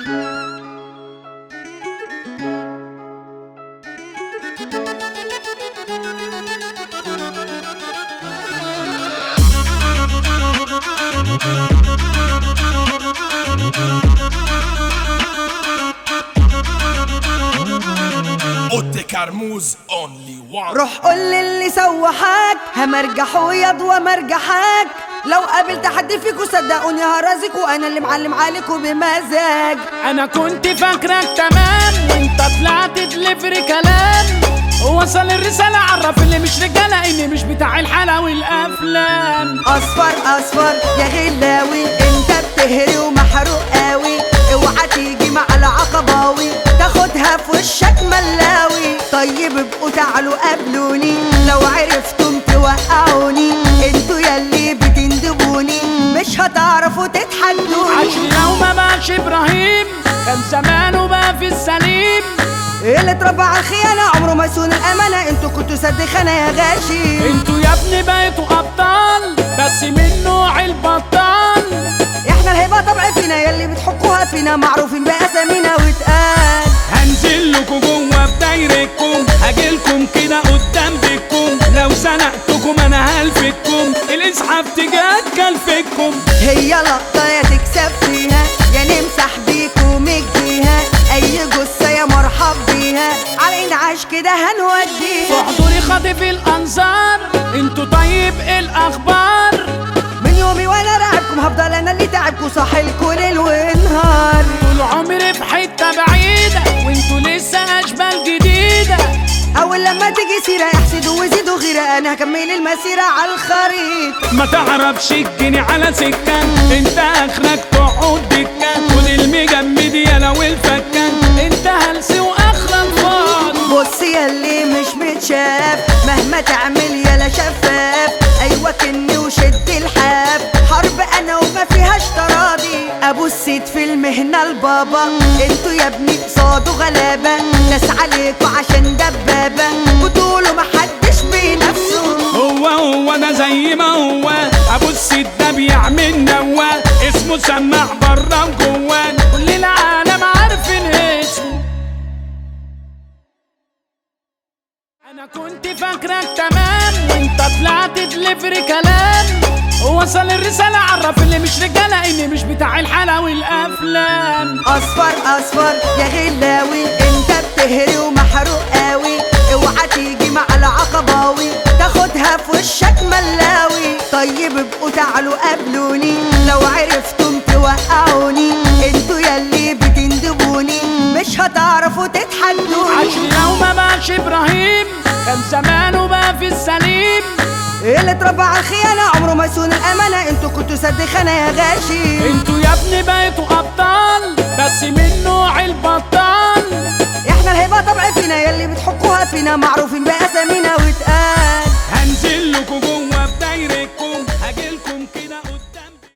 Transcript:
كرموز اونلي وان. روح قول للي سوحك همرجح وياض ومرجحك، لو قابلت حد فيكو صدقوني هرازك، وانا اللي معلم عليكو بمزاج. انا كنت فاكرك تمام وانت طلعت تلفري كلام، وصل الرسالة عرف اللي مش رجالة اني مش بتاع الحلا والافلام. اصفر اصفر يا غلاوي انت بتهري ومحروق قوي، اوعى تيجي مع العقباوي تاخدها في وشك ملاوي. طيب ابقوا تعالوا قابلوني لو عرفتم توقعوني، انتوا ياللي بتندبوني مش هتعرفوا تتحدوني. عشان لو ما بقاش ابراهيم كان زمانه بقى في السليم، اللي اتربى على الخيانة عمره ما يصون الأمانة، انتوا كنتوا سد خانة يا غاشي. انتوا يا ابني بقيتوا أبطال بس من نوع البطال. احنا الهيبة طبع فينا ياللي بتحكوها فينا، معروفين بأسامينا واتقال. هنزل لكم جوه بدايرتكم، هاجيلكم كده قدام بيتكم، لو زنقتكم انا هلفتكم، الاسعاف تجاد كلفتكم. هي لقطة يا تكسب فيها يا نمسح بيكم الجيها، اي جثة يا مرحب بيها على انعاش كده هنوديها. في حضوري خاطف الانظار انتوا طيب ايه الاخبار؟ من يومي وانا راعبكم هفضل انا اللي تعبكم صاحي الكل ونهار. طول عمري في حتة بعيدة وانتوا لسه اشبال جديدة، اول لما تيجي سيرة يحسدوا ويزيدوا غيرة، انا هكمل المسيرة على الخريطة. ما تعرفش الجني على سكة انت اخرك تقعد دكة، كل المجمد يالا والفكة انت هلس واخرك فاضي. بص ياللي مش متشاف مهما تعمل يالا شفاف، ايوه كني وشد الحاف، حرب انا وما فيهاش تراضي. ابو السيد في المهنة البابا، انتوا يا ابني قصاده غلابة، ناس عليكوا عشان دبابة وتقولوا محدش بنفسه. هو ده زي ما هو ابو السيد ده بيعمل نوا، اسمه سماع برا وجوان كل العالم عارفين اسمه. انا كنت فاكرك تمام وانت طلعت تلفري كلام، وصل الرسالة عرف اللي مش رجالة اني مش بتاع الحلا والافلام. اصفر اصفر يا غلاوي انت بتهري ومحروق قوي، اوعى تيجي مع العقباوي تاخدها في وشك ملاوي. طيب ابقوا تعالوا قابلوني لو عرفتم توقعوني، انتوا ياللي بتندبوني مش هتعرفوا تتحدوني. عشان لو ما بقاش ابراهيم كان زمانه بقى في السليم، اللي اتربى على الخيانة عمره ما يصون الأمانة، انتوا كنتوا سد خانة يا غاشي. انتوا يا ابني بقيتوا أبطال بس من نوع البطال. احنا الهيبة طبع فينا ياللي بتحكوها فينا، معروفين بأسامينا واتقال.